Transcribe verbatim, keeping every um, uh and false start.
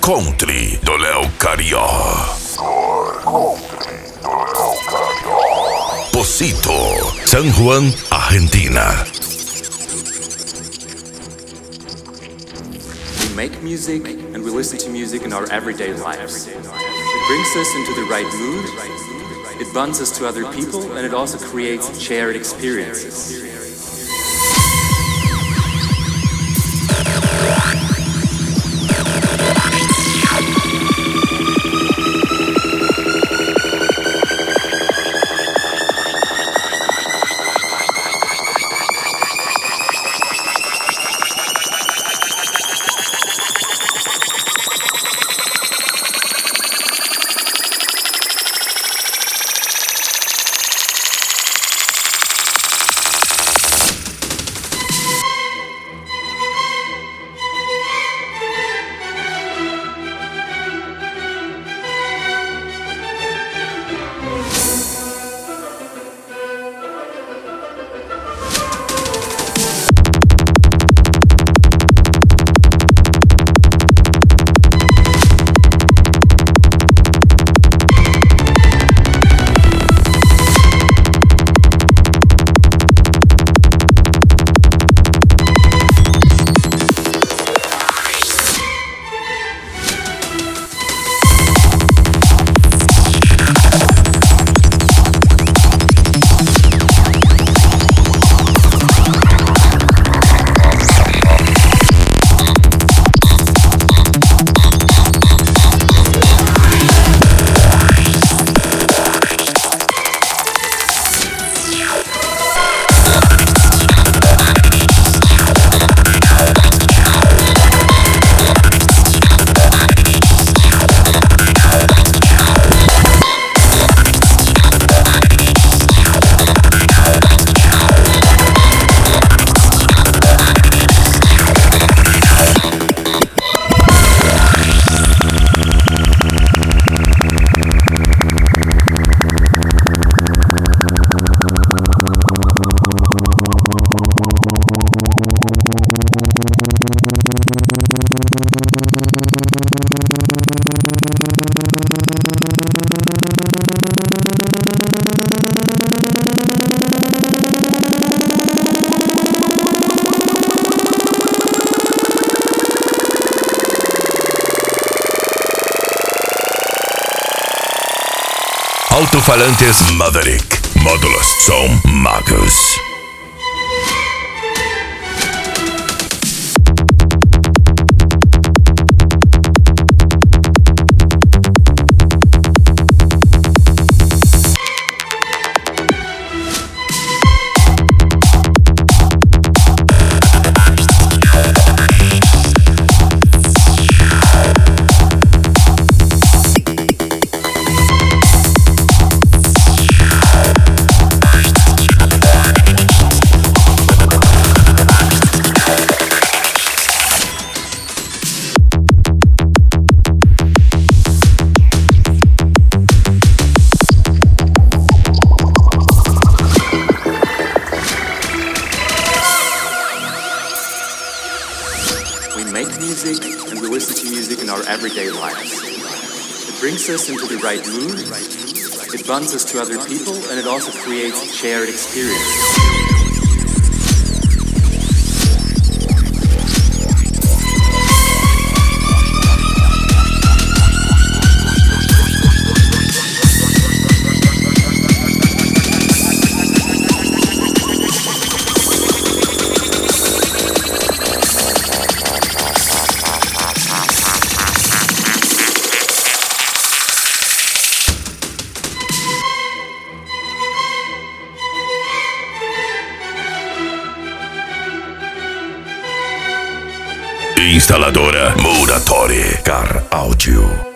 Country do Léo Carió. Pocito, San Juan, Argentina. We make music and we listen to music in our everyday lives. It brings us into the right mood, it bonds us to other people, and it also creates shared experiences. Alto-falantes Maverick. Módulos Som Magus. Music and we listen to music in our everyday lives. It brings us into the right mood, it bonds us to other people, and it also creates shared experiences. Instaladora Muratori Car Audio.